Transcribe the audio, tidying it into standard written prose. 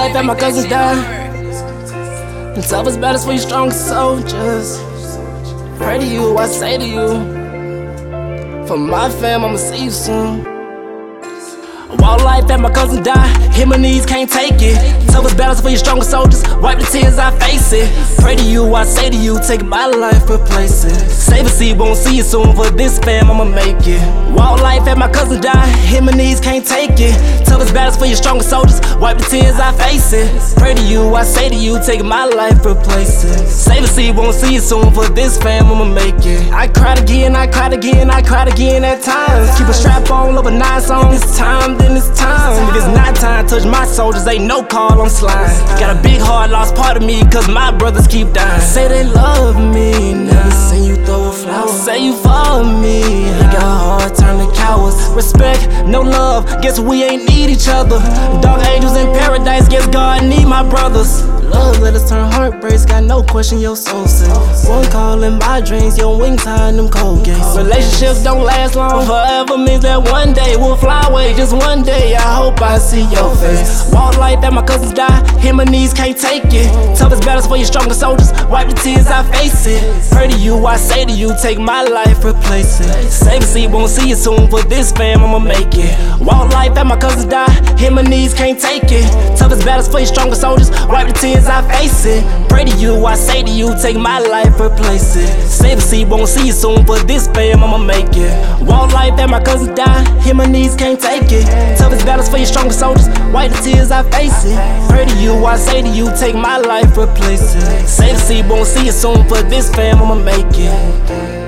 life and my cousins died. The toughest battles for you strongest soldiers. Pray to you, I say to you. For my fam, I'ma see you soon. Wild life and my cousin die. Hit my knees, can't take it. Toughest battles for your strongest soldiers. Wipe the tears, I face it. Pray to you, I say to you. Take my life, replace it. Save a seed, won't see you soon. For this fam, I'ma make it. Wild life and my cousin die. Hit my knees, can't take it. Toughest battles for your strongest soldiers. Wipe the tears, I face it. Pray to you, I say to you. Take my life, replace it. Save a seed, won't see you soon. For this fam, I'ma make it. I cried again, I cried again, I cried again at times. Keep a strap on over 9 songs. It's time, then it's time. If it's not time, touch my soldiers, ain't no call, I'm slime. Got a big heart, lost part of me, cause my brothers keep dying. Say they love me, never seen you throw a flower. Say you for me, they got a heart, turn to cowards. Respect, no love, guess we ain't need each other. Dark angels in paradise, guess God need my brothers. Love letters turn heartbreaks, got no question your soul says. One call in my dreams, your wings high in them cold gates. Relationships don't last long, forever means that one day we'll fly away. Just one day, I hope I see your face. Wild life and my cousins die, hit my knees, can't take it. Toughest battles for your strongest soldiers, wipe the tears, I face it. Pray to you, I say to you, take my life, replace it. Save a seed, won't see you soon, for this fam, I'ma make it. Wild life and my cousins die, hit my knees, can't take it. Toughest battles for your strongest soldiers, wipe the tears, I face it. Pray to you, I say to you, take my life, replace it. Save a seed, won't see you soon, for this fam, I'ma make it. Wild life and my cousins die, hit my knees, can't take it. Toughest battles for your strongest soldiers, wipe the tears, I face it. Pray to you, I say to you, take my life, replace it. Save a seed, won't see you soon, for this fam, I'ma make it.